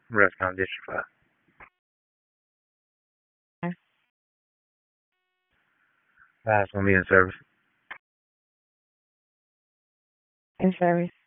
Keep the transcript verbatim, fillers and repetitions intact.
Rest County District five. Five's gonna be in service. In service.